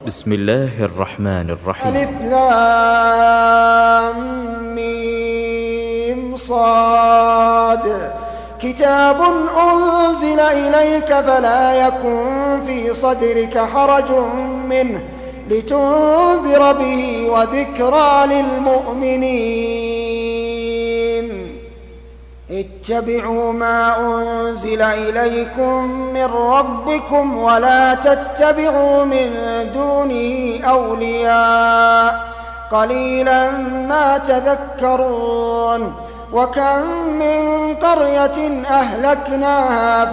بسم الله الرحمن الرحيم. ألف لام ميم صاد. كتاب أنزل إليك فلا يكن في صدرك حرج منه لتنذر به وذكرى للمؤمنين. اتبعوا ما أنزل إليكم من ربكم ولا تتبعوا من دونه أولياء قليلا ما تذكرون. وكم من قرية أهلكناها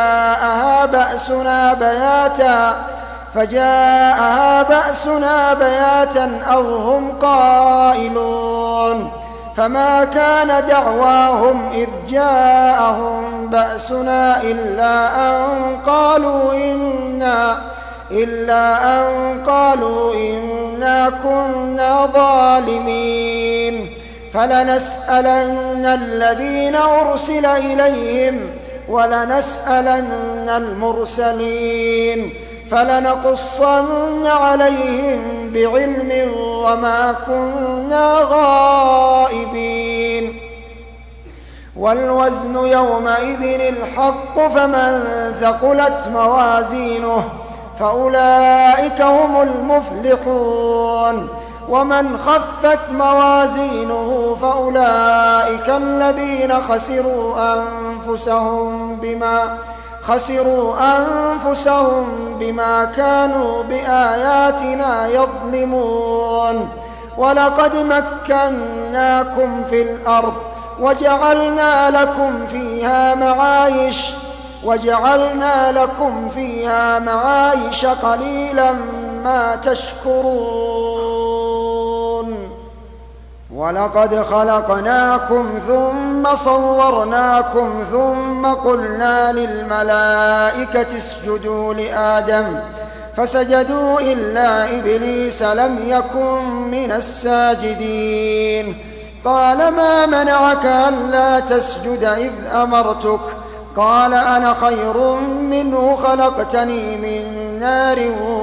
فجاءها بأسنا بياتا أو هم قائلون. فما كان دعواهم إذ جاءهم بأسنا إلا أن قالوا إنا كنا ظالمين. فلنسألن الذين أرسل إليهم ولنسألن المرسلين فلنقصن عليهم بعلم وما كنا غائبين. والوزن يومئذ الحق فمن ثقلت موازينه فأولئك هم المفلحون. ومن خفت موازينه فأولئك الذين خسروا أنفسهم بما كانوا بآياتنا يظلمون. ولقد مكناكم في الأرض وجعلنا لكم فيها معايش قليلا ما تشكرون. ولقد خلقناكم ثم صورناكم ثم قلنا للملائكة اسجدوا لآدم فسجدوا إلا إبليس لم يكن من الساجدين. قال ما منعك ألا تسجد إذ أمرتك؟ قال أنا خير منه خلقتني من نار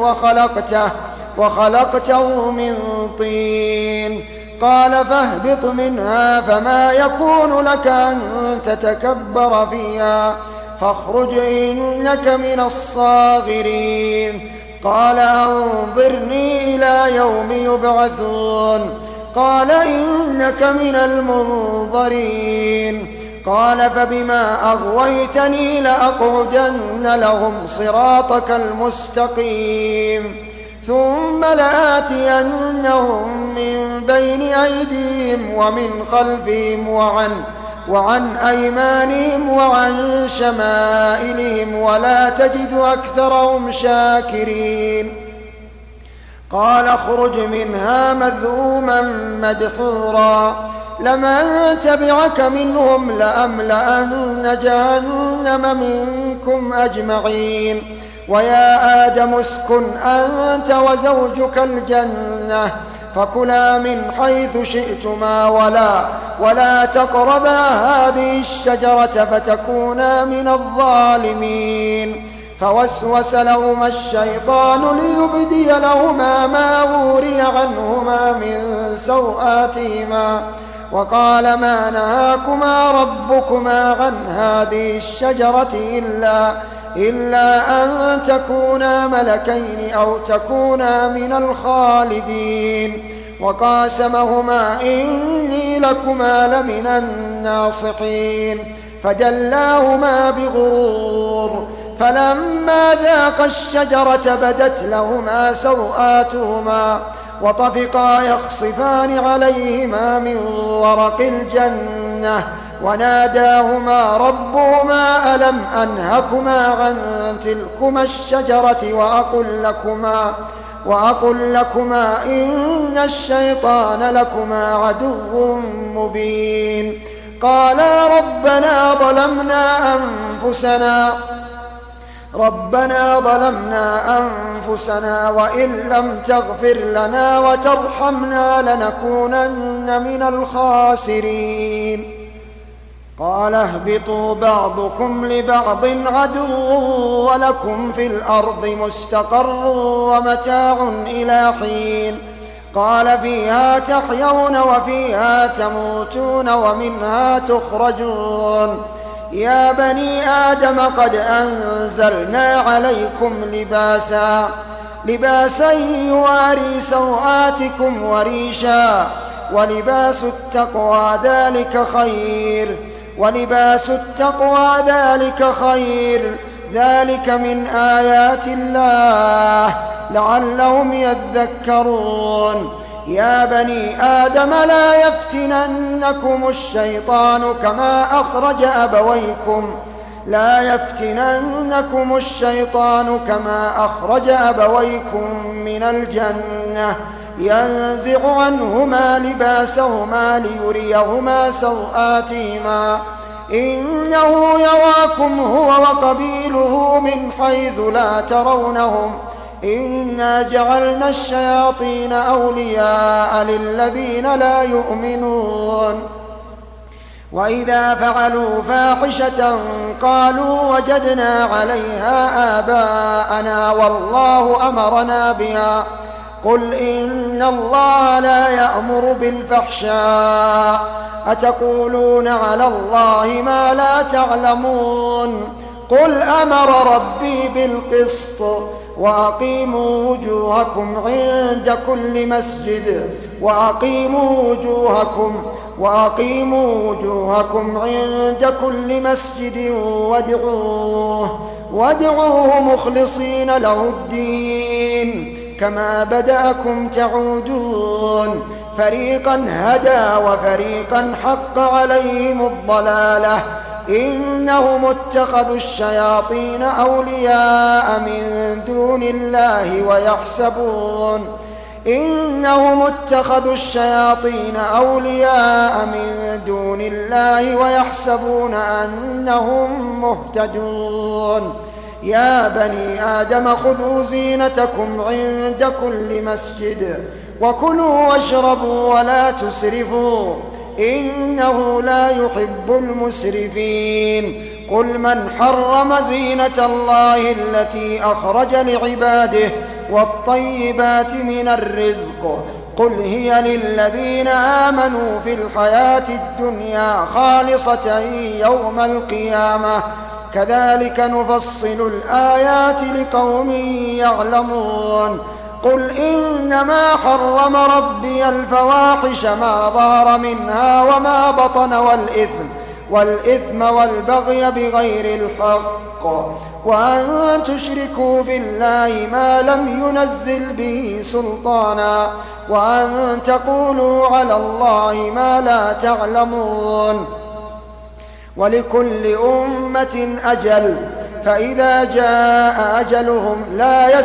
وخلقته من طين. قال فاهبط منها فما يكون لك أن تتكبر فيها فاخرج إنك من الصاغرين. قال أنظرني إلى يوم يبعثون. قال إنك من المنظرين. قال فبما أغويتني لأقعدن لهم صراطك المستقيم ثم لآتينهم من بين أيديهم ومن خلفهم وعن أيمانهم وعن شمائلهم ولا تجد أكثرهم شاكرين. قال اخرج منها مذءوما مدحورا لمن تبعك منهم لأملأن جهنم منكم أجمعين. ويا آدم اسكن أنت وزوجك الجنة فكلا من حيث شئتما ولا تقربا هذه الشجرة فتكونا من الظالمين. فوسوس لهما الشيطان ليبدي لهما ما وري عنهما من سوآتهما وقال ما نهاكما ربكما عن هذه الشجرة إلا أن تكونا ملكين أو تكونا من الخالدين. وقاسمهما إني لكما لمن الناصحين فدلاهما بغرور. فلما ذاقا الشجرة بدت لهما سوآتهما وطفقا يخصفان عليهما من ورق الجنة وناداهما ربهما ألم أنهكما عن تلكما الشجرة وأقل لكما إن الشيطان لكما عدو مبين. قالا ربنا ظلمنا أنفسنا وإن لم تغفر لنا وترحمنا لنكونن من الخاسرين. قال اهبطوا بعضكم لبعض عدو ولكم في الأرض مستقر ومتاع إلى حين قال فيها تحيون وفيها تموتون ومنها تخرجون يا بني آدم قد أنزلنا عليكم لباسا يواري سوآتكم وريشا ولباس التقوى ذلك خير ذلك من آيات الله لعلهم يذكرون يا بني آدم لا يفتننكم الشيطان كما أخرج أبويكم من الجنة ينزع عنهما لباسهما ليريهما سوآتهما إنه يراكم هو وقبيله من حيث لا ترونهم إنا جعلنا الشياطين أولياء للذين لا يؤمنون وإذا فعلوا فاحشة قالوا وجدنا عليها آباءنا والله أمرنا بها قل إن الله لا يأمر بالفحشاء أتقولون على الله ما لا تعلمون قل أمر ربي بالقسط وأقيموا وجوهكم عند كل مسجد وادعوه مخلصين له الدين كما بدأكم تعودون فريقا هدى وفريقا حق عليهم الضلالة إنهم اتخذوا الشياطين أولياء من دون الله ويحسبون أنهم مهتدون يا بني آدم خذوا زينتكم عند كل مسجد وكلوا واشربوا ولا تسرفوا إنه لا يحب المسرفين قل من حرم زينة الله التي أخرج لعباده والطيبات من الرزق قل هي للذين آمنوا في الحياة الدنيا خالصة يوم القيامة كذلك نفصل الآيات لقوم يعلمون قل إنما حرم ربي الفواحش ما ظهر منها وما بطن والإثم والبغي بغير الحق وأن تشركوا بالله ما لم ينزل به سلطانا وأن تقولوا على الله ما لا تعلمون ولكل أمة أجل فإذا جاء أجلهم لا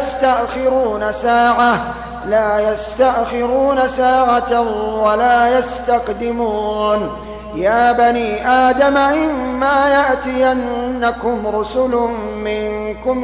يستأخرون ساعة ولا يستقدمون يا بني آدم إما يأتينكم رسل منكم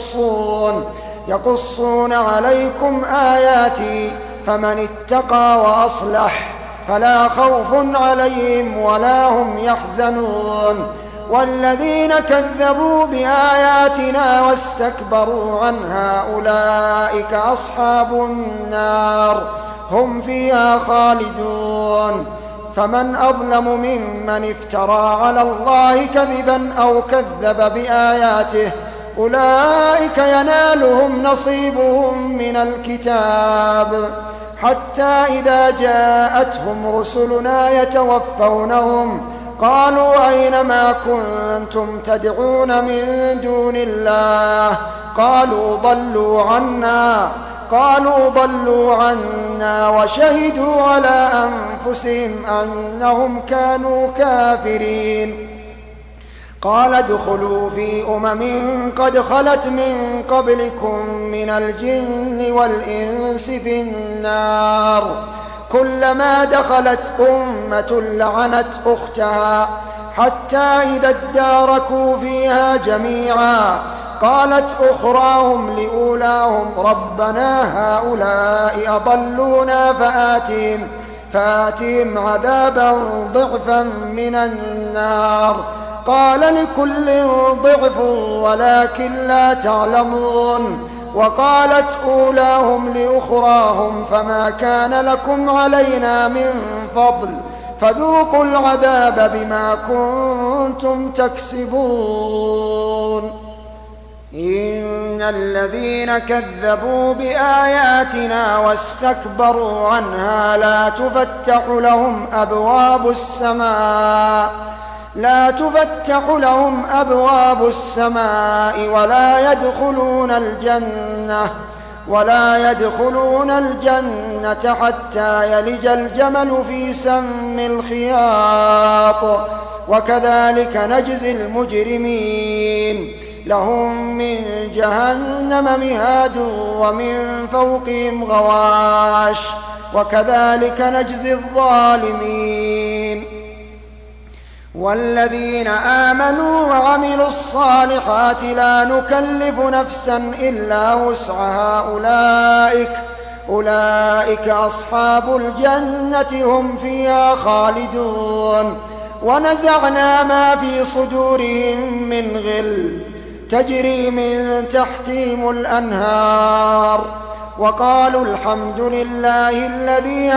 يقصون عليكم آياتي فمن اتقى وأصلح فلا خوف عليهم ولا هم يحزنون والذين كذبوا بآياتنا واستكبروا عنها أولئك أصحاب النار هم فيها خالدون فمن أظلم ممن افترى على الله كذبا أو كذب بآياته أولئك ينالهم نصيبهم من الكتاب حتى إذا جاءتهم رسلنا يتوفونهم قالوا أين ما كنتم تدعون من دون الله قالوا ضلوا عنا وشهدوا على أنفسهم أنهم كانوا كافرين قال ادخلوا في قد خلت من قبلكم من الجن والإنس في النار كلما دخلت أمة لعنت أختها حتى إذا اداركوا فيها جميعا قالت أخراهم لأولاهم ربنا هؤلاء أضلونا فآتهم عذابا ضعفا من النار. قال لكل ضعف ولكن لا تعلمون. وقالت أولاهم لأخراهم فما كان لكم علينا من فضل فذوقوا العذاب بما كنتم تكسبون. إن الذين كذبوا بآياتنا واستكبروا عنها لا تفتح لهم أبواب السماء ولا يدخلون الجنة حتى يلج الجمل في سم الخياط وكذلك نجزي المجرمين. لهم من جهنم مهاد ومن فوقهم غواش وكذلك نجزي الظالمين. والذين آمنوا وعملوا الصالحات لا نكلف نفسا إلا وسعها أولئك أصحاب الجنة هم فيها خالدون. ونزعنا ما في صدورهم من غل تجري من تحتهم الأنهار وقالوا الحمد لله الذي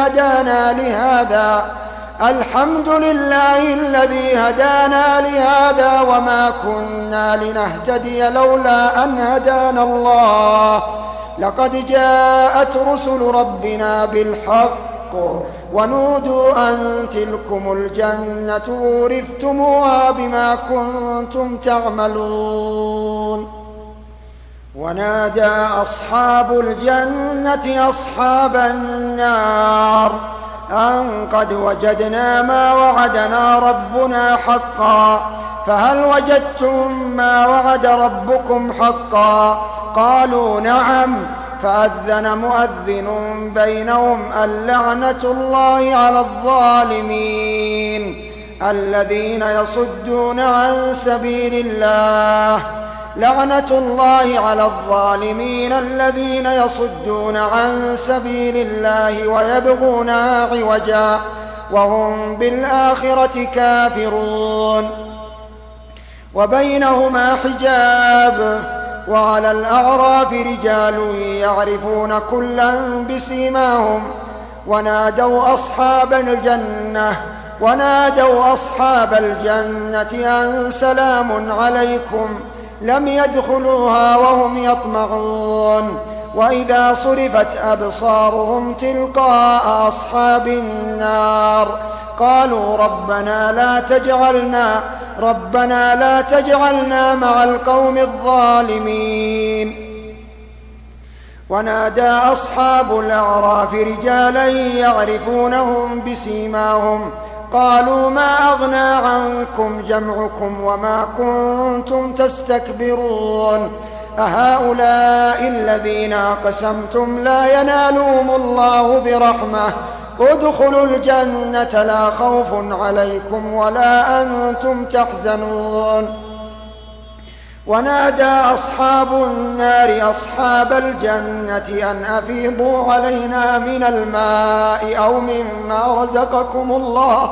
هدانا لهذا وما كنا لنهتدي لولا أن هدانا الله لقد جاءت رسل ربنا بالحق ونودوا أن تلكم الجنة أورثتموها بما كنتم تعملون. ونادى أصحاب الجنة أصحاب النار أن قد وجدنا ما وعدنا ربنا حقا فهل وجدتم ما وعد ربكم حقا؟ قالوا نعم. فأذن مؤذن بينهم اللعنة الله على الظالمين الذين يصدون عن سبيل الله. لعنة الله على الظالمين الذين يصدون عن سبيل الله ويبغونها عوجا وهم بالآخرة كافرون. وبينهما حجاب. وعلى الأعراف رجال يعرفون كلا بسيماهم ونادوا أصحاب الجنة أن سلام عليكم لم يدخلوها وهم يطمعون. وإذا صرفت أبصارهم تلقاء أصحاب النار قالوا ربنا لا تجعلنا مع القوم الظالمين. ونادى أصحاب الأعراف رجالا يعرفونهم بسيماهم قالوا ما أغنى عنكم جمعكم وما كنتم تستكبرون أهؤلاء الذين أقسمتم لا ينالهم الله برحمة ادخلوا الجنة لا خوف عليكم ولا أنتم تحزنون. ونادى أصحاب النار أصحاب الجنة أن أفيضوا علينا من الماء أو مما رزقكم الله.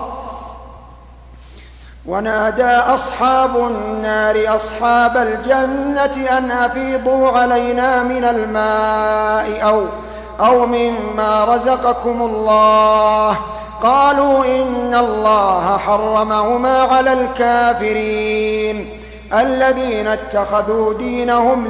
ونادى أصحاب النار أصحاب الجنة أن أفيضوا علينا من الماء أو مما رزقكم الله. قالوا إن الله حرمهما على الكافرين الذين اتخذوا دينهم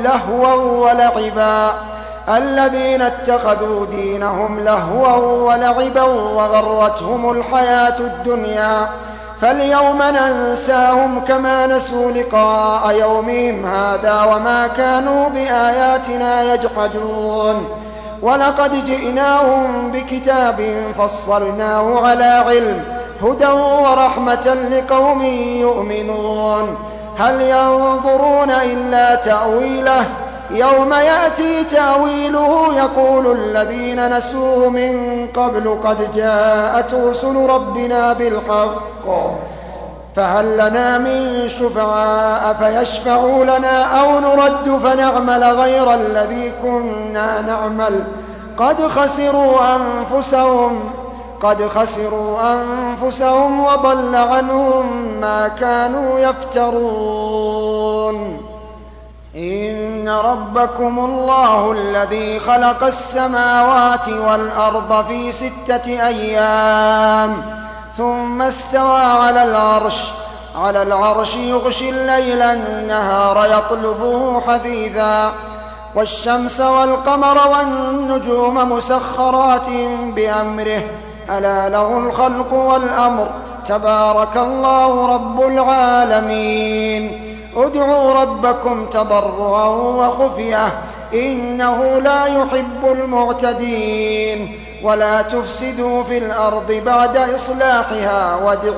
لهوا ولعبا وغرتهم الحياة الدنيا فاليوم ننساهم كما نسوا لقاء يومهم هذا وما كانوا بآياتنا يجحدون. ولقد جئناهم بكتاب فصلناه على علم هدى ورحمة لقوم يؤمنون. هل ينظرون إلا تأويله يوم يأتي تأويله يقول الذين نسوه من قبل قد جاءت رسل ربنا بالحق فهل لنا من شفعاء فيشفعوا لنا أو نرد فنعمل غير الذي كنا نعمل قد خسروا قد خسروا أنفسهم وضل عنهم ما كانوا يفترون. إن ربكم الله الذي خلق السماوات والأرض في 6 أيام ثم استوى على العرش يغشي الليل النهار يطلبه حثيثا والشمس والقمر والنجوم مسخرات بأمره ألا له الخلق والأمر تبارك الله رب العالمين. ادعوا ربكم تضرعا وخفية إنه لا يحب المعتدين. ولا تفسدوا في الأرض بعد إصلاحها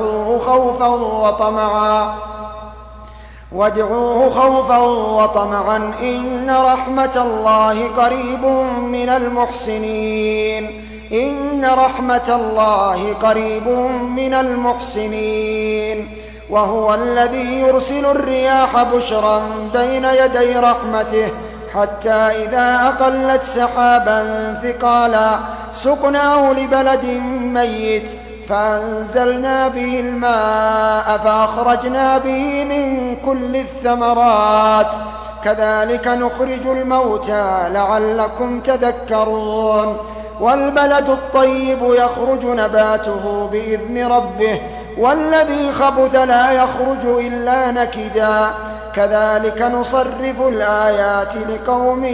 وادعوه خوفا وطمعا إن رحمة الله قريب من المحسنين. إن رحمة الله قريب من المحسنين. وهو الذي يرسل الرياح بشرا بين يدي رحمته حتى إذا أقلت سحابا ثقالا سقناه لبلد ميت فأنزلنا به الماء فأخرجنا به من كل الثمرات كذلك نخرج الموتى لعلكم تذكرون. والبلد الطيب يخرج نباته بإذن ربه والذي خبث لا يخرج إلا نكدا كذلك نصرف الآيات لقوم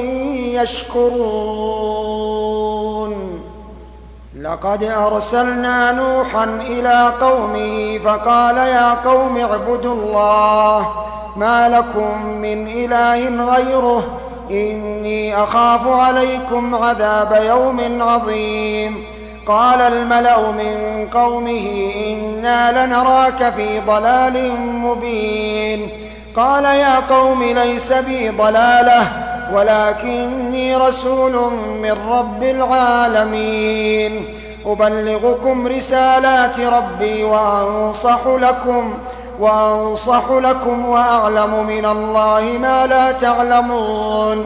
يشكرون. لقد أرسلنا نوحا إلى قومه فقال يا قوم اعبدوا الله ما لكم من إله غيره إني أخاف عليكم عذاب يوم عظيم. قال الملأ من قومه إنا لنراك في ضلال مبين. قال يا قوم ليس بي ضلالة ولكني رسول من رب العالمين أبلغكم رسالات ربي وأنصح لكم وأعلم من الله ما لا تعلمون.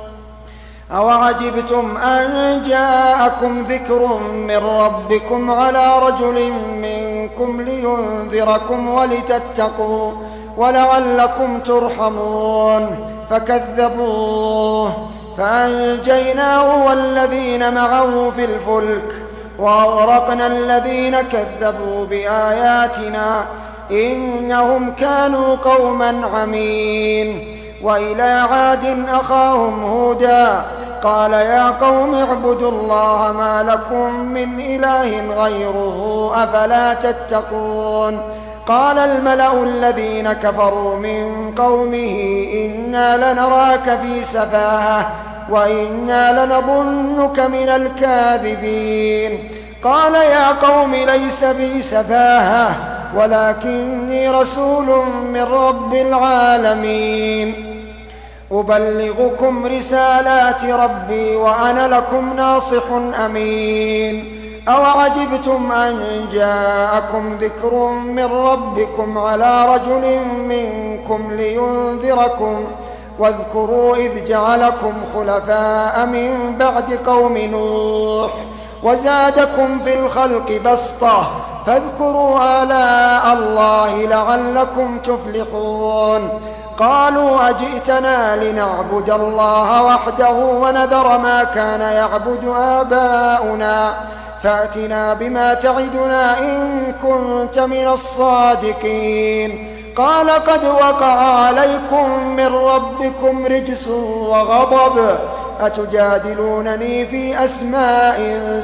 أوعجبتم أن جاءكم ذكر من ربكم على رجل منكم لينذركم ولتتقوا ولعلكم ترحمون فكذبوه فأنجيناه والذين معه في الفلك وأغرقنا الذين كذبوا بآياتنا إنهم كانوا قوما عمين. وإلى عاد أخاهم هودا قال يا قوم اعبدوا الله ما لكم من إله غيره أفلا تتقون. قال الملأ الذين كفروا من قومه إنا لنراك في سفاهة وإنا لنظنك من الكاذبين. قال يا قوم ليس بي سفاهة ولكني رسول من رب العالمين أبلغكم رسالات ربي وأنا لكم ناصح أمين. أوعجبتم أن جاءكم ذكر من ربكم على رجل منكم لينذركم واذكروا إذ جعلكم خلفاء من بعد قوم نوح وزادكم في الخلق بسطة فاذكروا آلاء الله لعلكم تفلحون. قالوا أجئتنا لنعبد الله وحده ونذر ما كان يعبد آباؤنا فأتنا بما تعدنا إن كنت من الصادقين. قال قد وقع عليكم من ربكم رجس وغضب أتجادلونني في أسماء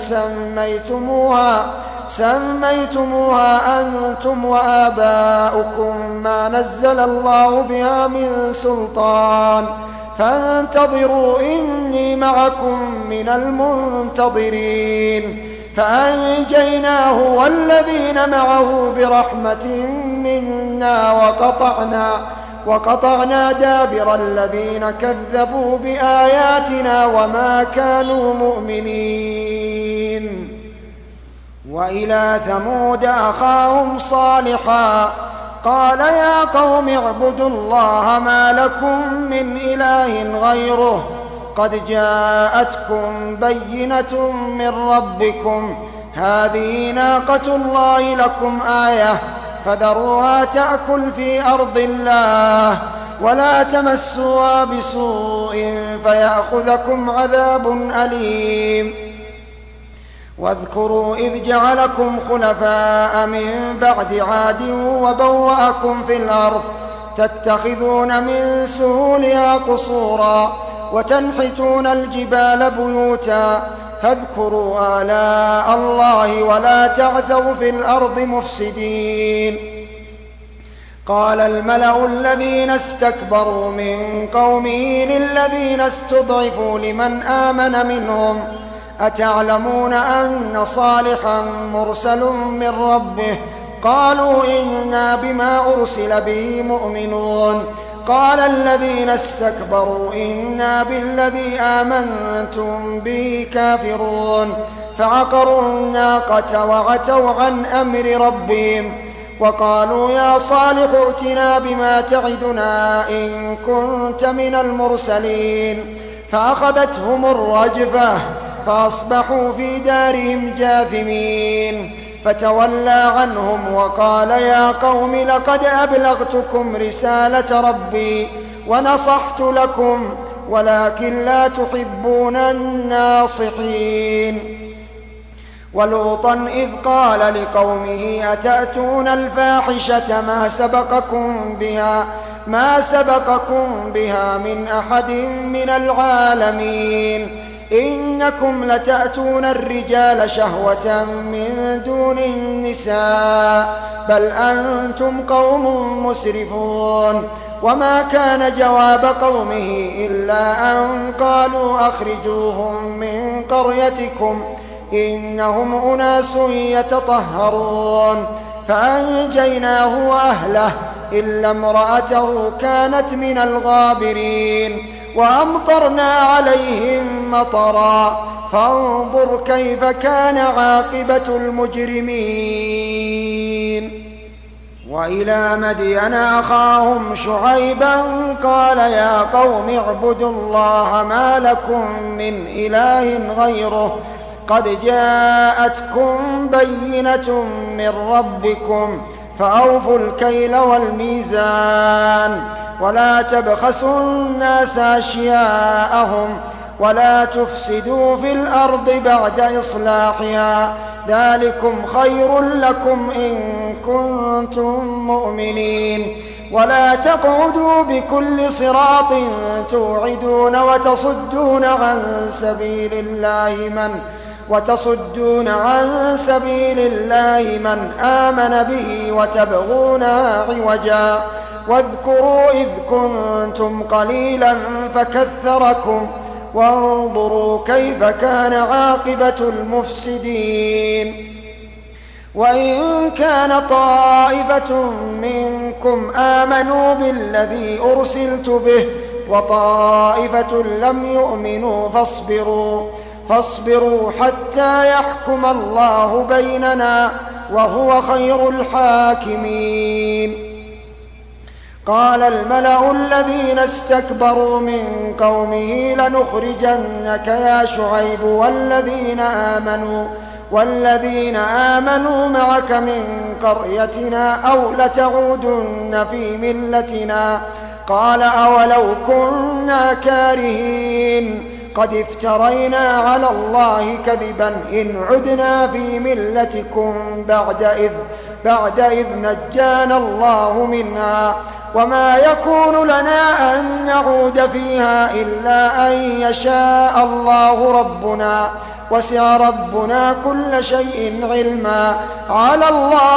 سميتموها أنتم وآباؤكم ما نزل الله بها من سلطان فانتظروا إني معكم من المنتظرين. فأنجيناه والذين معه برحمة منا وقطعنا دابر الذين كذبوا بآياتنا وما كانوا مؤمنين. وإلى ثمود أخاهم صالحا قال يا قوم اعبدوا الله ما لكم من إله غيره قد جاءتكم بينة من ربكم هذه ناقة الله لكم آية فذروها تأكل في أرض الله ولا تمسوها بسوء فيأخذكم عذاب أليم. واذكروا إذ جعلكم خلفاء من بعد عاد وبوأكم في الأرض تتخذون من سهولها قصورا وتنحتون الجبال بيوتا فاذكروا آلاء الله ولا تعثوا في الأرض مفسدين. قال الملأ الذين استكبروا من قومه للذين استضعفوا لمن آمن منهم أتعلمون أن صالحا مرسل من ربه قالوا إنا بما أرسل به مؤمنون. قال الذين استكبروا إنا بالذي آمنتم به كافرون فعقروا الناقة وعتوا عن أمر ربهم وقالوا يا صالح ائتنا بما تعدنا إن كنت من المرسلين فأخذتهم الرجفة فأصبحوا في دارهم جاثمين فتولى عنهم وقال يا قوم لقد أبلغتكم رسالة ربي ونصحت لكم ولكن لا تحبون الناصحين. ولوطا إذ قال لقومه أتأتون الفاحشة ما سبقكم بها من أحد من العالمين إنكم لتأتون الرجال شهوة من دون النساء بل أنتم قوم مسرفون. وما كان جواب قومه إلا أن قالوا أخرجوهم من قريتكم إنهم أناس يتطهرون فأنجيناه وأهله إلا امرأته كانت من الغابرين وأمطرنا عليهم مطرا فانظر كيف كان عاقبة المجرمين. وإلى مدين أخاهم شعيبا قال يا قوم اعبدوا الله ما لكم من إله غيره قد جاءتكم بينة من ربكم فأوفوا الكيل والميزان ولا تبخسوا الناس أشياءهم ولا تفسدوا في الأرض بعد إصلاحها ذلكم خير لكم إن كنتم مؤمنين. ولا تقعدوا بكل صراط توعدون وتصدون عن سبيل الله من آمن به وتبغونها عوجا. واذكروا إذ كنتم قليلا فكثركم وانظروا كيف كان عاقبة المفسدين. وإن كان طائفة منكم آمنوا بالذي أرسلت به وطائفة لم يؤمنوا فاصبروا حتى يحكم الله بيننا وهو خير الحاكمين. قال الملأ الذين استكبروا من قومه لنخرجنك يا شعيب والذين آمنوا معك من قريتنا أو لتعودن في ملتنا. قال أولو كنا كارهين قد افترينا على الله كذبا إن عدنا في ملتكم بعد إذ نجانا الله منها وما يكون لنا أن نعود فيها إلا أن يشاء الله ربنا وسع ربنا كل شيء علما على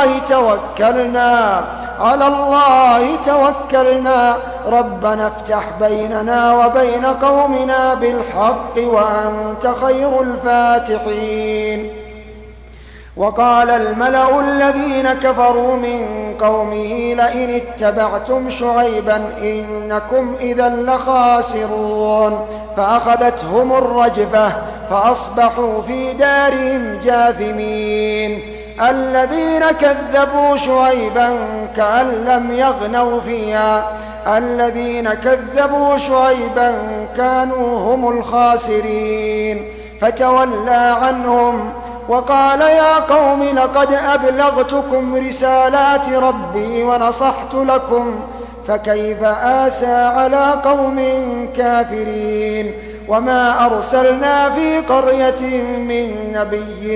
الله توكلنا ربنا افتح بيننا وبين قومنا بالحق وأنت خير الفاتحين. وقال الملأ الذين كفروا من قومه لئن اتبعتم شعيبا إنكم إذا لخاسرون فأخذتهم الرجفة فأصبحوا في دارهم جاثمين. الذين كذبوا شعيبا كأن لم يغنوا فيها الذين كذبوا شعيبا كانوا هم الخاسرين فتولى عنهم وقال يا قوم لقد أبلغتكم رسالات ربي ونصحت لكم فكيف آسى على قوم كافرين وما أرسلنا في قرية من نبي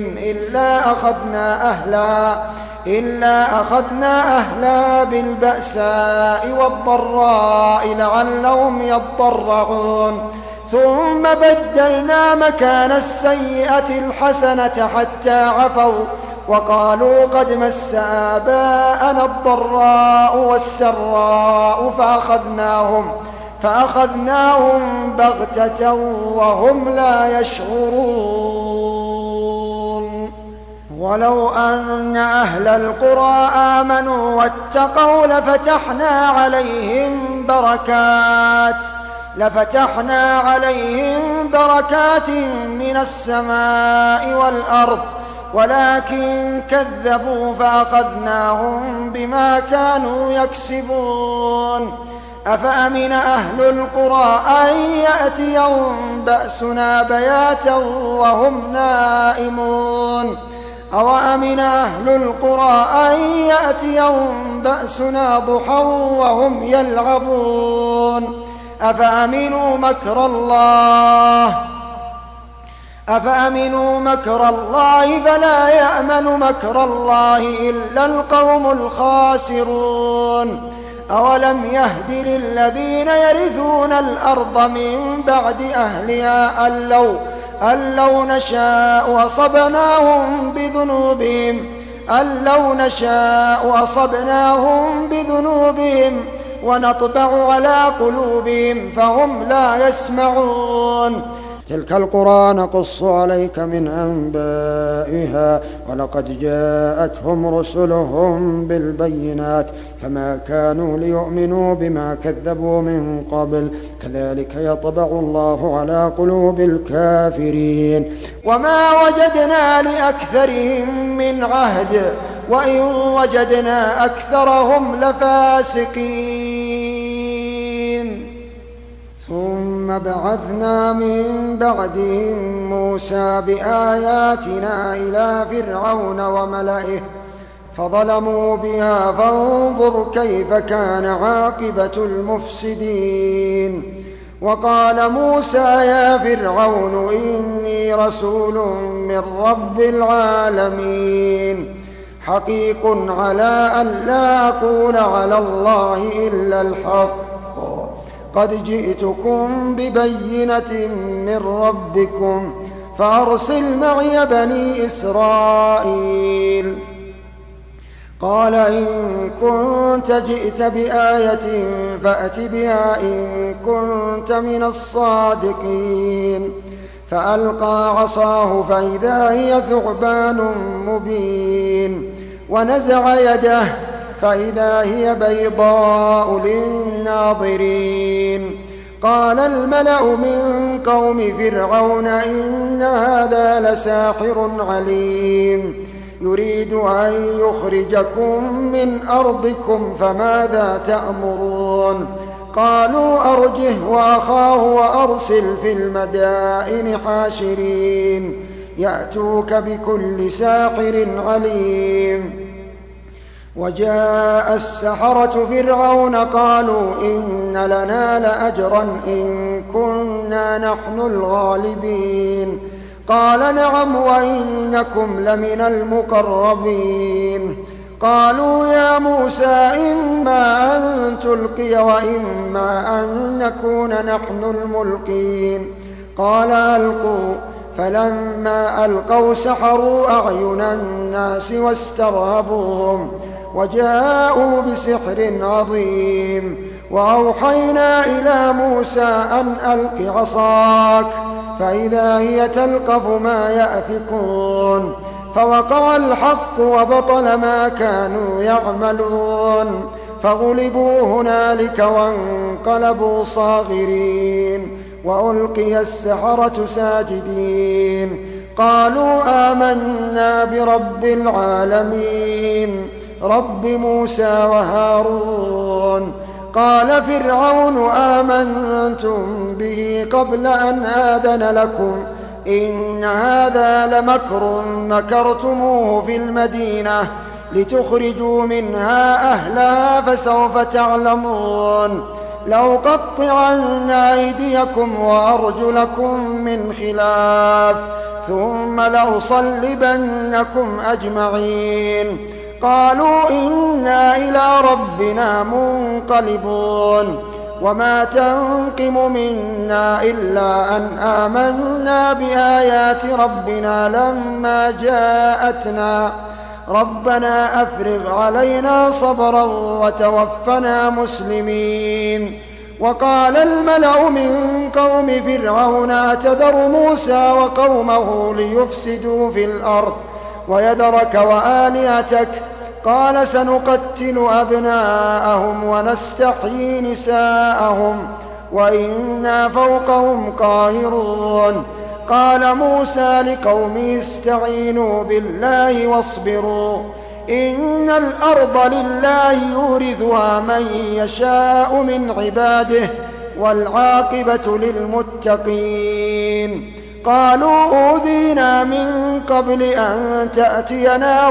إلا أخذنا أهلها بالبأساء والضراء لعلهم يضرعون ثم بدلنا مكان السيئة الحسنة حتى عفوا وقالوا قد مس آباءنا الضراء والسراء فأخذناهم بغتة وهم لا يشعرون ولو أن أهل القرى آمنوا واتقوا لفتحنا عليهم بركات من السماء والأرض ولكن كذبوا فأخذناهم بما كانوا يكسبون أفأمن أهل القرى أن يأتيهم بأسنا بياتا وهم نائمون أوأمن أهل القرى أن يأتيهم بأسنا ضحى وهم يلعبون أفأمنوا مكر الله فلا يأمن مكر الله إلا القوم الخاسرون أولم يهد للذين يرثون الأرض من بعد أهلها أن لو نشاء أصبناهم بذنوبهم ونطبع على قلوبهم فهم لا يسمعون تلك القرى نقص عليك من أنبائها ولقد جاءتهم رسلهم بالبينات فما كانوا ليؤمنوا بما كذبوا من قبل كذلك يطبع الله على قلوب الكافرين وما وجدنا لأكثرهم من عهد وإن وجدنا أكثرهم لفاسقين ثم بعثنا من بعدهم موسى بآياتنا إلى فرعون وملئه فظلموا بها فانظر كيف كان عاقبة المفسدين وقال موسى يا فرعون إني رسول من رب العالمين حقيق على أن لا أقول على الله إلا الحق قد جئتكم ببينة من ربكم فأرسل معي بني إسرائيل قال إن كنت جئت بآية فأت بها إن كنت من الصادقين فألقى عصاه فإذا هي ثعبان مبين ونزع يده فإذا هي بيضاء للناظرين قال الملأ من قوم فرعون إن هذا لساحر عليم يريد أن يخرجكم من أرضكم فماذا تأمرون قالوا أرجه وأخاه وأرسل في المدائن حاشرين يأتوك بكل ساحر عليم وجاء السحرة فرعون قالوا إن لنا لأجرا إن كنا نحن الغالبين قال نعم وإنكم لمن المقربين قالوا يا موسى إما أن تلقي وإما أن نكون نحن الملقين قال ألقوا فلما ألقوا سحروا أعين الناس واسترهبوهم وجاءوا بسحر عظيم وأوحينا إلى موسى أن ألق عصاك فإذا هي تلقف ما يأفكون فوقع الحق وبطل ما كانوا يعملون فغلبوا هنالك وانقلبوا صاغرين وألقي السحرة ساجدين قالوا آمنا برب العالمين رب موسى وهارون قال فرعون آمنتم به قبل أن آذن لكم إن هذا لمكر مكرتموه في المدينة لتخرجوا منها أهلها فسوف تعلمون لأقطعن أيديكم وأرجلكم من خلاف ثم لأصلبنكم أجمعين قالوا إنا إلى ربنا منقلبون وما تنقم منا إلا أن آمنا بآيات ربنا لما جاءتنا ربنا أفرغ علينا صبرا وتوفنا مسلمين وقال الملأ من قوم فرعون أتذر موسى وقومه ليفسدوا في الأرض ويذرك وآلهتك قال سنقتل أبناءهم ونستحيي نساءهم وإنا فوقهم قاهرون قال موسى لقومه استعينوا بالله واصبروا إن الأرض لله يورثها من يشاء من عباده والعاقبة للمتقين قالوا أوذينا من قبل أن تأتينا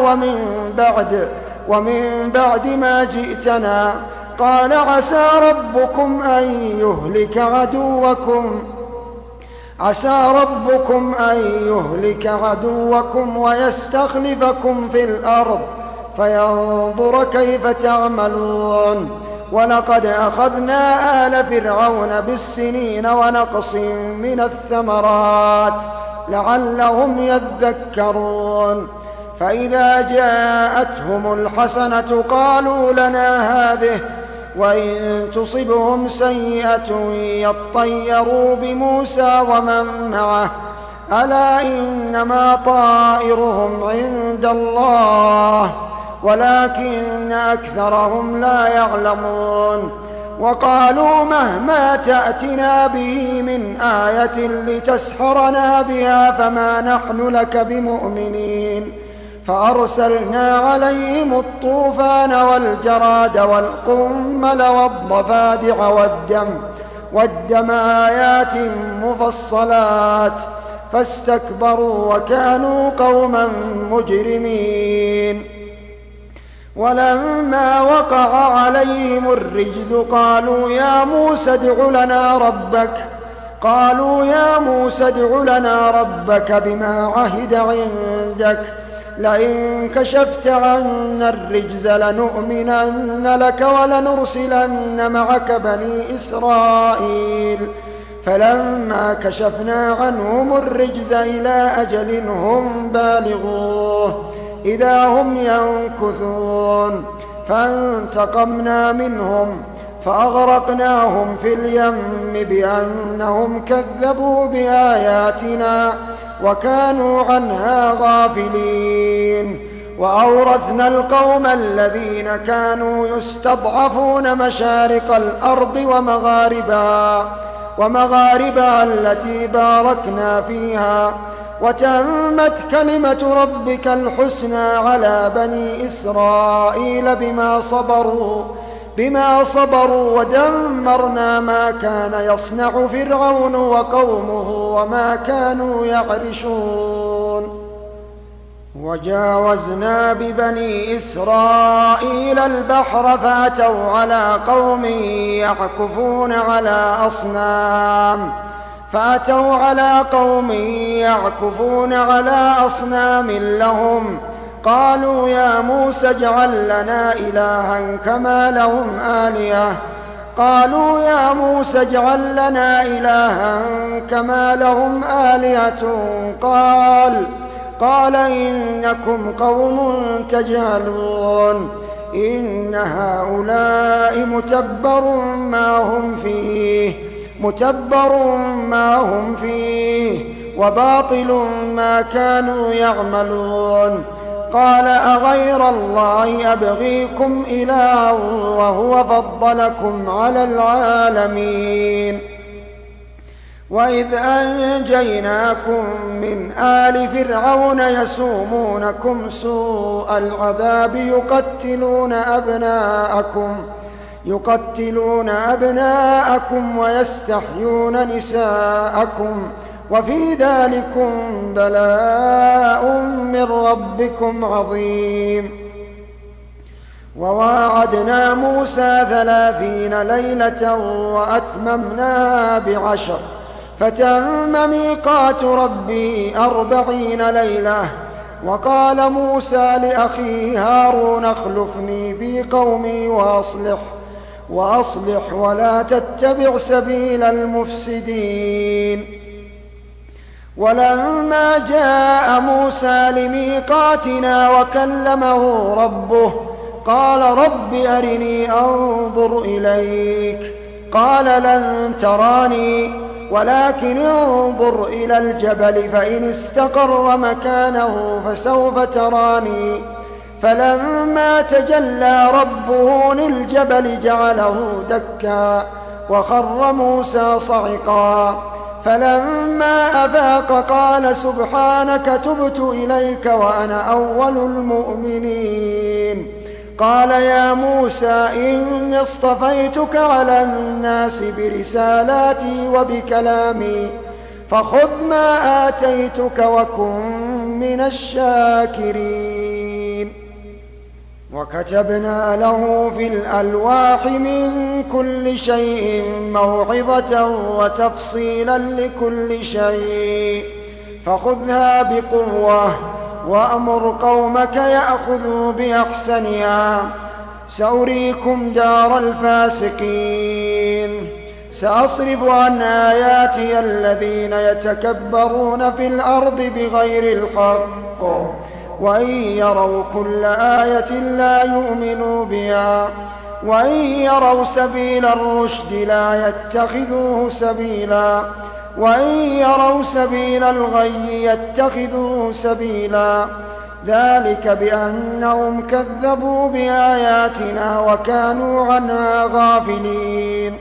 ومن بعد ما جئتنا قال عسى ربكم أن يهلك عدوكم ويستخلفكم في الأرض فينظر كيف تعملون ولقد أخذنا آل فرعون بالسنين ونقص من الثمرات لعلهم يذكرون فإذا جاءتهم الحسنة قالوا لنا هذه وإن تصبهم سيئة يطيروا بموسى ومن معه ألا إنما طائرهم عند الله ولكن أكثرهم لا يعلمون وقالوا مهما تأتنا به من آية لتسحرنا بها فما نحن لك بمؤمنين فأرسلنا عليهم الطوفان والجراد والقمل والضفادع والدم آيات مفصلات فاستكبروا وكانوا قوما مجرمين ولما وقع عليهم الرجز قالوا يا موسى ادع لنا ربك بما عهد عندك لئن كشفت عنا الرجز لنؤمنن لك ولنرسلن معك بني إسرائيل فلما كشفنا عنهم الرجز إلى أجل هم بالغوه إذا هم ينكثون فانتقمنا منهم فأغرقناهم في اليم بأنهم كذبوا بآياتنا وكانوا عنها غافلين وأورثنا القوم الذين كانوا يستضعفون مشارق الأرض ومغاربها التي باركنا فيها وتمت كلمة ربك الحسنى على بني إسرائيل بما صبروا ودمرنا ما كان يصنع فرعون وقومه وما كانوا يعرشون وجاوزنا ببني إسرائيل البحر فأتوا على قوم يعكفون على أصنام لهم قالوا يا موسى اجعل لنا إلها كما لهم آلهة قال إنكم قوم تجهلون إن هؤلاء متبر ما هم فيه وباطل ما كانوا يعملون قال أغير الله أبغيكم إلها وهو فضلكم على العالمين وإذ أنجيناكم من آل فرعون يسومونكم سوء العذاب يقتلون أبناءكم ويستحيون نساءكم وفي ذلكم بلاء من ربكم عظيم. وواعدنا موسى 30 ليلة وأتممناها ب10 فتم ميقات ربه 40 ليلة. وقال موسى لأخيه هارون اخلفني في قومي وأصلح ولا تتبع سبيل المفسدين. ولما جاء موسى لميقاتنا وكلمه ربه قال رب أرني أنظر إليك قال لن تراني ولكن انظر إلى الجبل فإن استقر مكانه فسوف تراني. فلما تجلى ربه للجبل جعله دكا وخر موسى صعقا. فلما أفاق قال سبحانك تبت إليك وأنا أول المؤمنين. قال يا موسى إني اصطفيتك على الناس برسالاتي وبكلامي فخذ ما آتيتك وكن من الشاكرين. وكتبنا له في الألواح من كل شيء موعظة وتفصيلا لكل شيء فخذها بقوة وأمر قومك يأخذوا بأحسنها سأريكم دار الفاسقين. سأصرف عن آياتي الذين يتكبرون في الأرض بغير الحق وإن يروا كل آية لا يؤمنوا بها وإن يروا سبيل الرشد لا يتخذوه سبيلا وإن يروا سبيل الغي يتخذوه سبيلا. ذلك بأنهم كذبوا بآياتنا وكانوا عنها غافلين.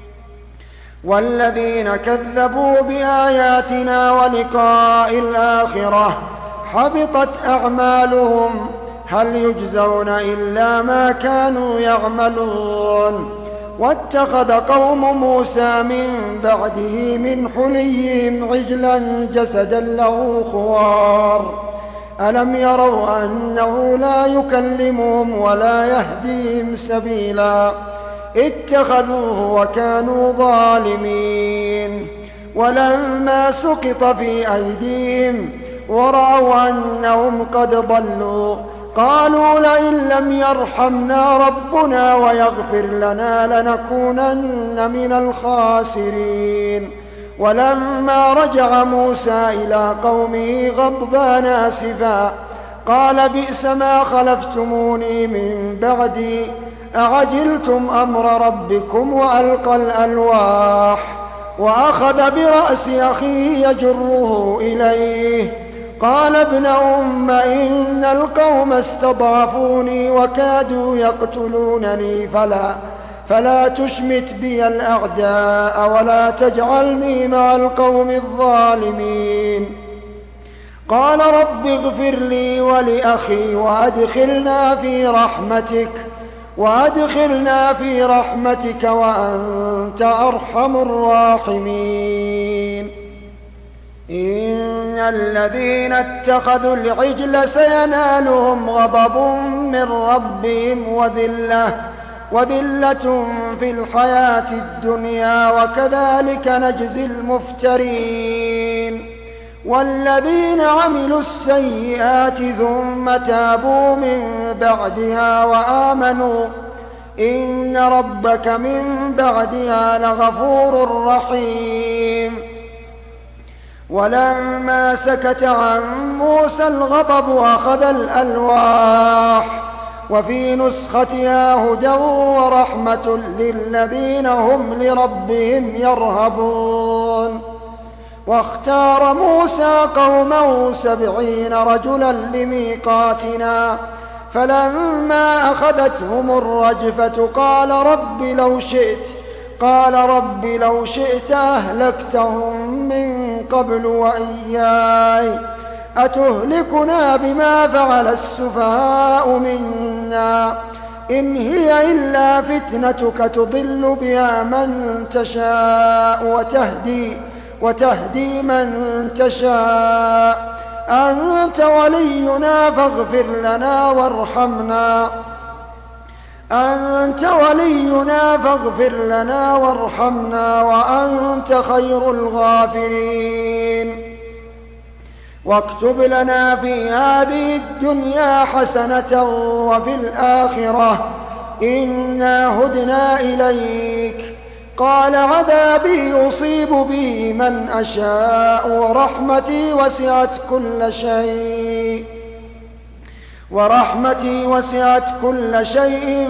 والذين كذبوا بآياتنا ولقاء الآخرة حبطت أعمالهم هل يجزون إلا ما كانوا يعملون. واتخذ قوم موسى من بعده من حليهم عجلا جسدا له خوار ألم يروا أنه لا يكلمهم ولا يهديهم سبيلا اتخذوه وكانوا ظالمين. ولما سقط في أيديهم ورأوا أنهم قد ضلوا قالوا لئن لم يرحمنا ربنا ويغفر لنا لنكونن من الخاسرين. ولما رجع موسى إلى قومه غضبان آسفا قال بئس ما خلفتموني من بعدي أعجلتم أمر ربكم وألقى الألواح وأخذ برأس أخيه يجره إليه قال ابن أم إن القوم استضعفوني وكادوا يقتلونني فلا تشمت بي الأعداء ولا تجعلني مع القوم الظالمين. قال رب اغفر لي ولأخي وأدخلنا في رحمتك وأنت أرحم الراحمين. إن الذين اتخذوا العجل سينالهم غضب من ربهم وذلة في الحياة الدنيا وكذلك نجزي المفترين. والذين عملوا السيئات ثم تابوا من بعدها وآمنوا إن ربك من بعدها لغفور رحيم. ولما سكت عن موسى الغضب أخذ الألواح وفي نسختها هدى ورحمة للذين هم لربهم يرهبون. واختار موسى قومه 70 رجلا لميقاتنا فلما أخذتهم الرجفة قال رب لو شئت أهلكتهم من قبل وإياي أتهلكنا بما فعل السفهاء منا إن هي إلا فتنتك تضل بها من تشاء وتهدي من تشاء. أنت ولينا فاغفر لنا وارحمنا، أنت ولينا فاغفر لنا وارحمنا وأنت خير الغافرين. واكتب لنا في هذه الدنيا حسنة وفي الآخرة إنا هدنا إليك. قال عذابي يصيب به من أشاء ورحمتي وسعت كل شيء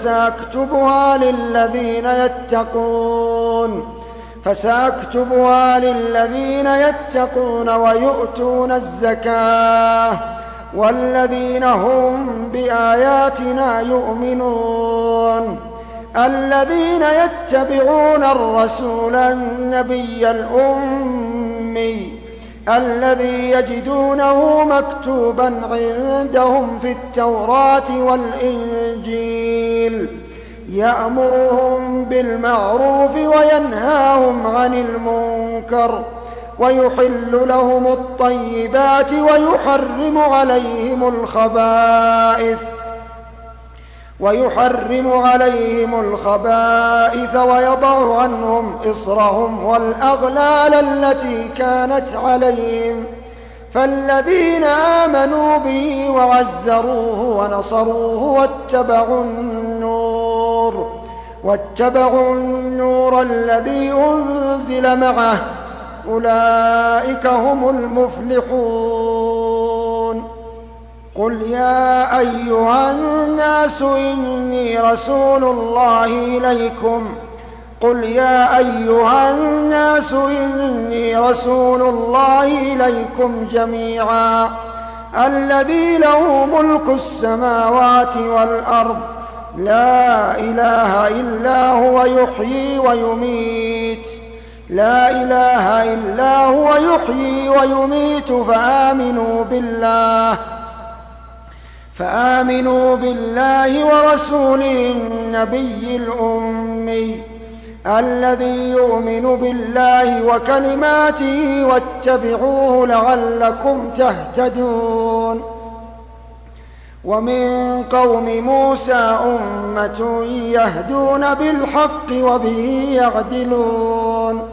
فسأكتبها للذين يتقون ويؤتون الزكاة والذين هم بآياتنا يؤمنون. الذين يتبعون الرسول النبي الأمي الذي يجدونه مكتوبا عندهم في التوراة والإنجيل يأمرهم بالمعروف وينهاهم عن المنكر ويحل لهم الطيبات ويحرم عليهم الخبائث ويضع عنهم إصرهم والأغلال التي كانت عليهم. فالذين آمنوا به وعزروه ونصروه واتبعوا النور الذي أنزل معه أولئك هم المفلحون. قل يا أيها الناس إني رسول الله إليكم جميعا الذي له ملك السماوات والأرض لا إله إلا هو يحيي ويميت فآمنوا بالله ورسوله النبي الأمي الذي يؤمن بالله وكلماته واتبعوه لعلكم تهتدون. ومن قوم موسى أمة يهدون بالحق وبه يعدلون.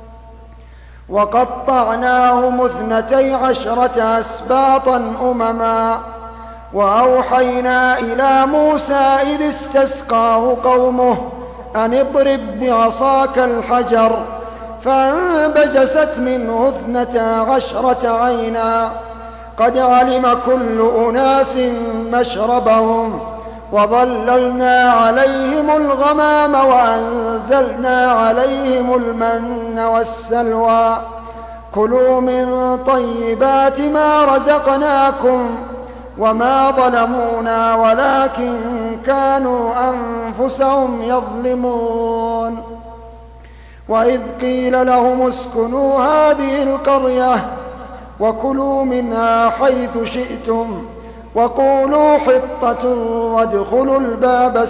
وقطعناهم 12 أسباطا أمما وأوحينا إلى موسى إذ استسقاه قومه أن اضرب بعصاك الحجر فانبجست منه 12 عينا قد علم كل أناس مشربهم وظللنا عليهم الغمام وأنزلنا عليهم المن والسلوى كلوا من طيبات ما رزقناكم وما ظلمونا ولكن كانوا أنفسهم يظلمون. وإذ قيل لهم اسكنوا هذه القرية وكلوا منها حيث شئتم وقولوا حطة وادخلوا الباب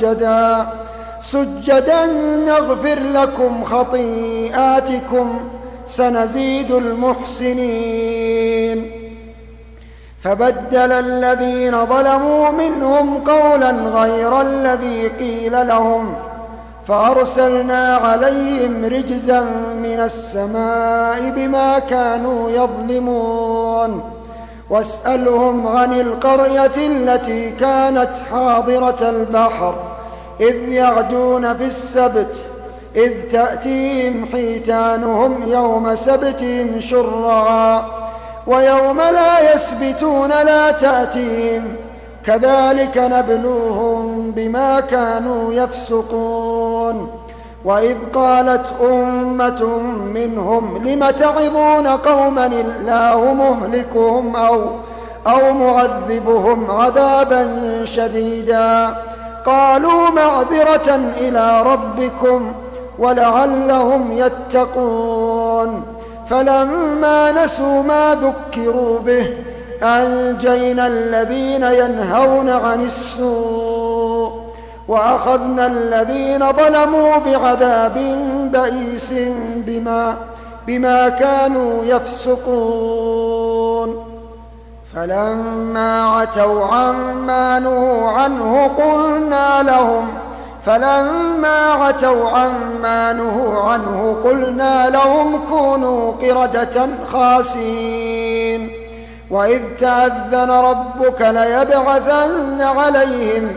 سجدا نغفر لكم خطيئاتكم سنزيد المحسنين. فبدل الذين ظلموا منهم قولا غير الذي قيل لهم فأرسلنا عليهم رجزا من السماء بما كانوا يظلمون. واسألهم عن القرية التي كانت حاضرة البحر إذ يعدون في السبت إذ تأتيهم حيتانهم يوم سبتهم شرعا ويوم لا يسبتون لا تأتيهم كذلك نبلوهم بما كانوا يفسقون. وإذ قالت أمة منهم لم تعظون قوما الله مهلكهم أو معذبهم عذابا شديدا قالوا معذرة إلى ربكم ولعلهم يتقون. فلما نسوا ما ذكروا به أنجينا الذين ينهون عن السوء وأخذنا الذين ظلموا بعذاب بئيس بما كانوا يفسقون. فلما عتوا عما نهوا عنه قلنا لهم كونوا قردة خاسئين. وإذ تأذن ربك ليبعثن عليهم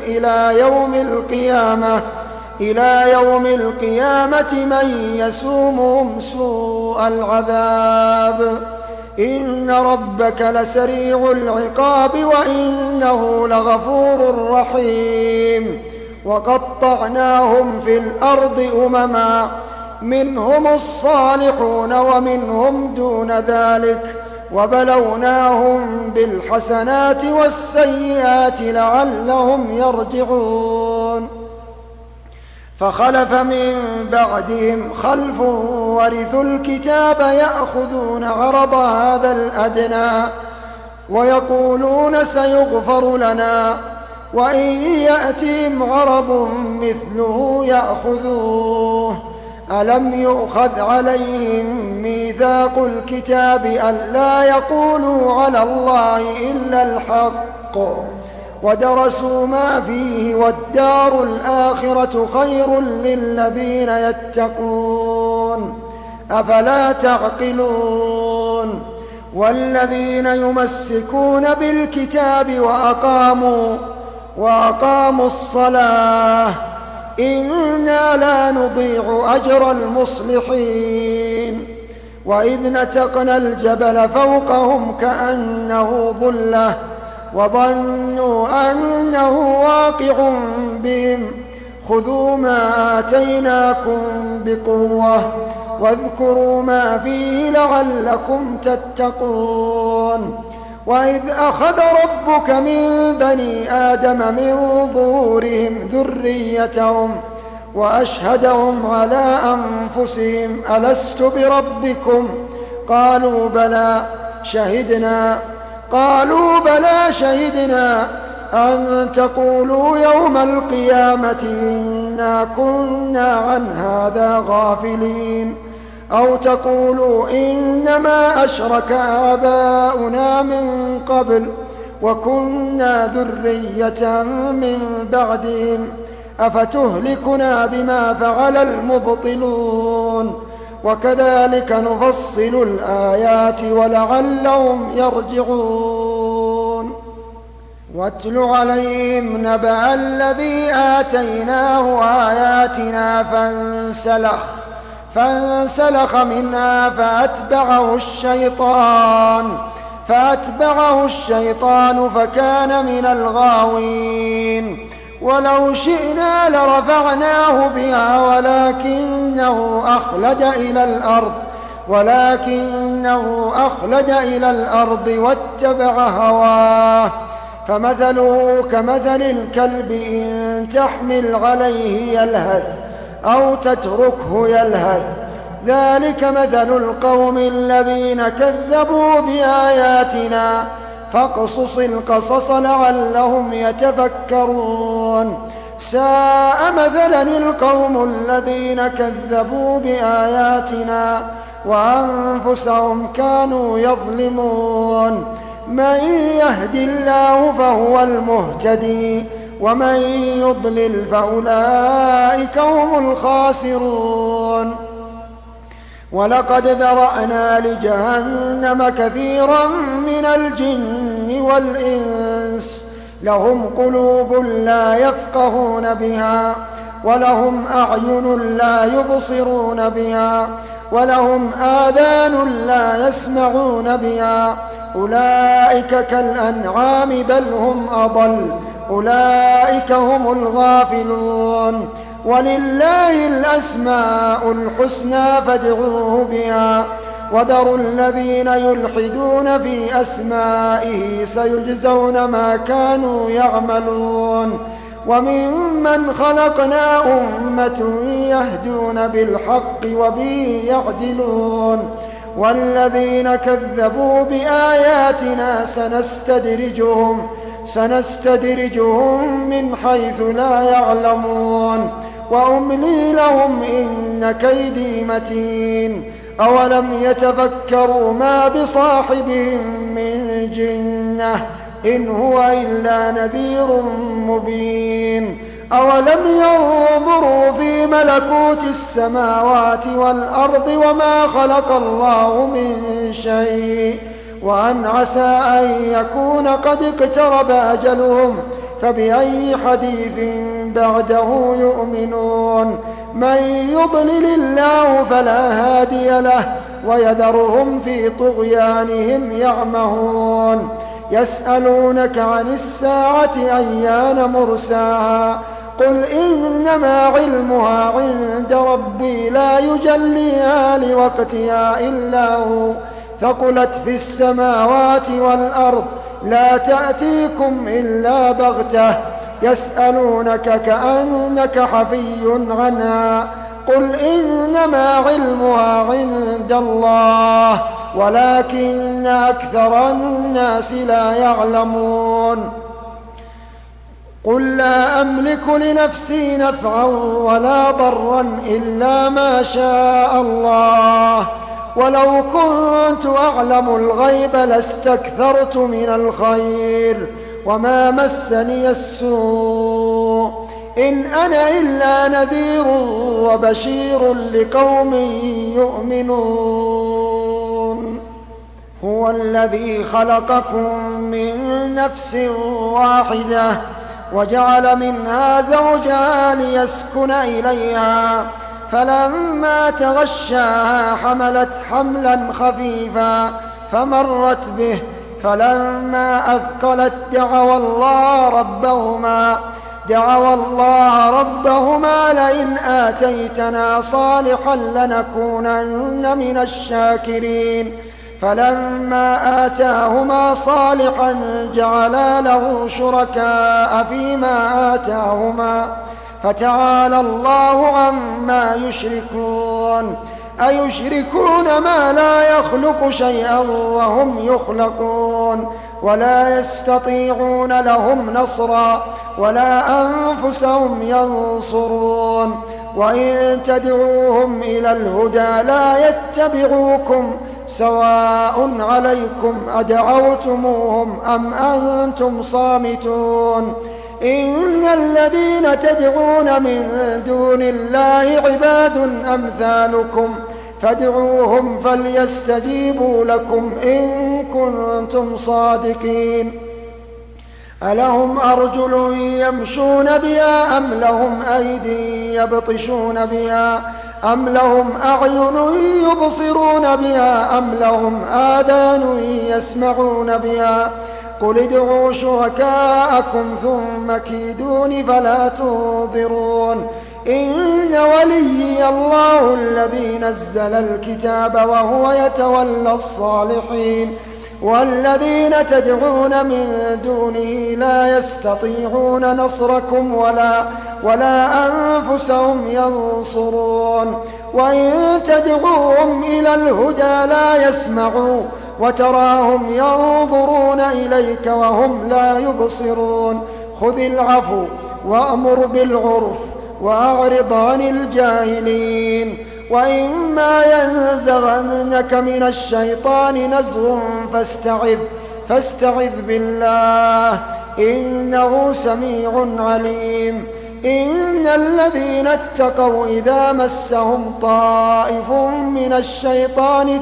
إلى يوم القيامة من يسومهم سوء العذاب. إن ربك لسريع العقاب وإنه لغفور رحيم. وقطعناهم في الأرض أمما منهم الصالحون ومنهم دون ذلك وبلوناهم بالحسنات والسيئات لعلهم يرجعون. فخلف من بعدهم خلف ورثوا الكتاب يأخذون عرض هذا الأدنى ويقولون سيغفر لنا وإن يأتهم عرض مثله يأخذوه. ألم يؤخذ عليهم ميثاق الكتاب ألا يقولوا على الله إلا الحق ودرسوا ما فيه والدار الآخرة خير للذين يتقون أفلا تعقلون. والذين يمسكون بالكتاب وأقاموا الصلاة إنا لا نضيع أجر المصلحين. وإذ نتقنا الجبل فوقهم كأنه ظلة وظنوا أنه واقع بهم خذوا ما آتيناكم بقوة واذكروا ما فيه لعلكم تتقون. وإذ أخذ ربك من بني آدم من ظهورهم ذريتهم وأشهدهم على أنفسهم ألست بربكم قالوا بلى شهدنا أن تقولوا يوم القيامة إنا كنا عن هذا غافلين أو تقولوا إنما أشرك آباؤنا من قبل وكنا ذرية من بعدهم أفتهلكنا بما فعل المبطلون. وكذلك نفصل الآيات ولعلهم يرجعون. واتل عليهم نبأ الذي آتيناه آياتنا فانسلخ منها فأتبعه الشيطان فكان من الغاوين. ولو شئنا لرفعناه بها ولكنه أخلد إلى الأرض واتبع هواه فمثله كمثل الكلب إن تحمل عليه يلهث أو تتركه يلهث ذلك مثل القوم الذين كذبوا بآياتنا فاقصص القصص لعلهم يتفكرون. ساء مثلا القوم الذين كذبوا بآياتنا وأنفسهم كانوا يظلمون. من يهد الله فهو المهتدي ومن يضلل فأولئك هم الخاسرون. ولقد ذرأنا لجهنم كثيرا من الجن والإنس لهم قلوب لا يفقهون بها ولهم أعين لا يبصرون بها ولهم آذان لا يسمعون بها أولئك كالأنعام بل هم أضل أولئك هم الغافلون. ولله الأسماء الحسنى فادعوه بها وذروا الذين يلحدون في أسمائه سيجزون ما كانوا يعملون. وممن خلقنا أمة يهدون بالحق وبه يعدلون. والذين كذبوا بآياتنا سنستدرجهم من حيث لا يعلمون وأملي لهم إن كيدي متين. أولم يتفكروا ما بصاحبهم من جنة إن هو إلا نذير مبين أولم ينظروا في ملكوت السماوات والأرض وما خلق الله من شيء وأن عسى أن يكون قد اقترب أجلهم فبأي حديث بعده يؤمنون من يضلل الله فلا هادي له ويذرهم في طغيانهم يعمهون يسألونك عن الساعة أيان مرساها قل إنما علمها عند ربي لا يجليها لوقتها إلا هو ثقلت في السماوات والأرض لا تأتيكم إلا بغتة يسألونك كأنك حفي عنها قل إنما علمها عند الله ولكن أكثر الناس لا يعلمون قل لا أملك لنفسي نفعا ولا ضرا إلا ما شاء الله ولو كنت أعلم الغيب لاستكثرت من الخير وما مسني السوء إن أنا إلا نذير وبشير لقوم يؤمنون هو الذي خلقكم من نفس واحدة وجعل منها زوجها ليسكن إليها فلما تغشاها حملت حملا خفيفا فمرت به فلما أثقلت دعوا الله ربهما لئن آتيتنا صالحا لنكونن من الشاكرين فلما آتاهما صالحا جعلا له شركاء فيما آتاهما فتعالى الله عما يشركون أيشركون ما لا يخلق شيئا وهم يخلقون ولا يستطيعون لهم نصرا ولا أنفسهم ينصرون وإن تدعوهم إلى الهدى لا يتبعوكم سواء عليكم أدعوتموهم أم أنتم صامتون إن الذين تدعون من دون الله عباد أمثالكم فادعوهم فليستجيبوا لكم إن كنتم صادقين ألهم أرجل يمشون بها أم لهم أيدي يبطشون بها أم لهم أعين يبصرون بها أم لهم آذان يسمعون بها قل ادعوا شركاءكم ثم كيدون فلا تنظرون إن وليي الله الذي نزل الكتاب وهو يتولى الصالحين والذين تدعون من دونه لا يستطيعون نصركم ولا أنفسهم ينصرون وإن تدعوهم إلى الهدى لا يسمعوا وتراهم ينظرون إليك وهم لا يبصرون خذ العفو وأمر بالعرف وأعرض عن الجاهلين وإما ينزغنك من الشيطان نزغ فاستعذ بالله إنه سميع عليم إن الذين اتقوا إذا مسهم طائف من الشيطان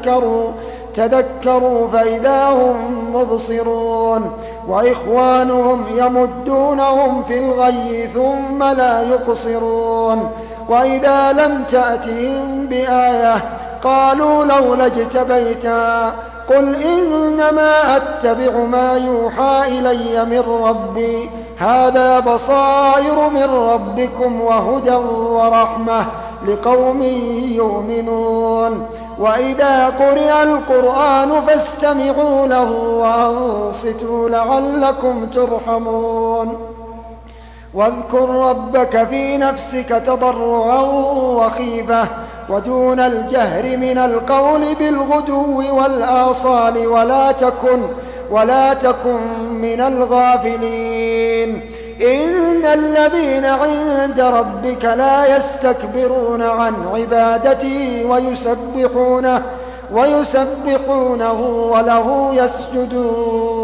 تذكروا فإذا هم مبصرون وإخوانهم يمدونهم في الغي ثم لا يقصرون وإذا لم تأتهم بآية قالوا لولا اجتبيتها قل إنما أتبع ما يوحى إلي من ربي هذا بصائر من ربكم وهدى ورحمة لقوم يؤمنون وإذا قرئ القرآن فاستمعوا له وأنصتوا لعلكم ترحمون واذكر ربك في نفسك تضرعا وخيفة ودون الجهر من القول بالغدو والآصال ولا تكن من الغافلين إن الذين عند ربك لا يستكبرون عن عبادته ويسبحونه وله يسجدون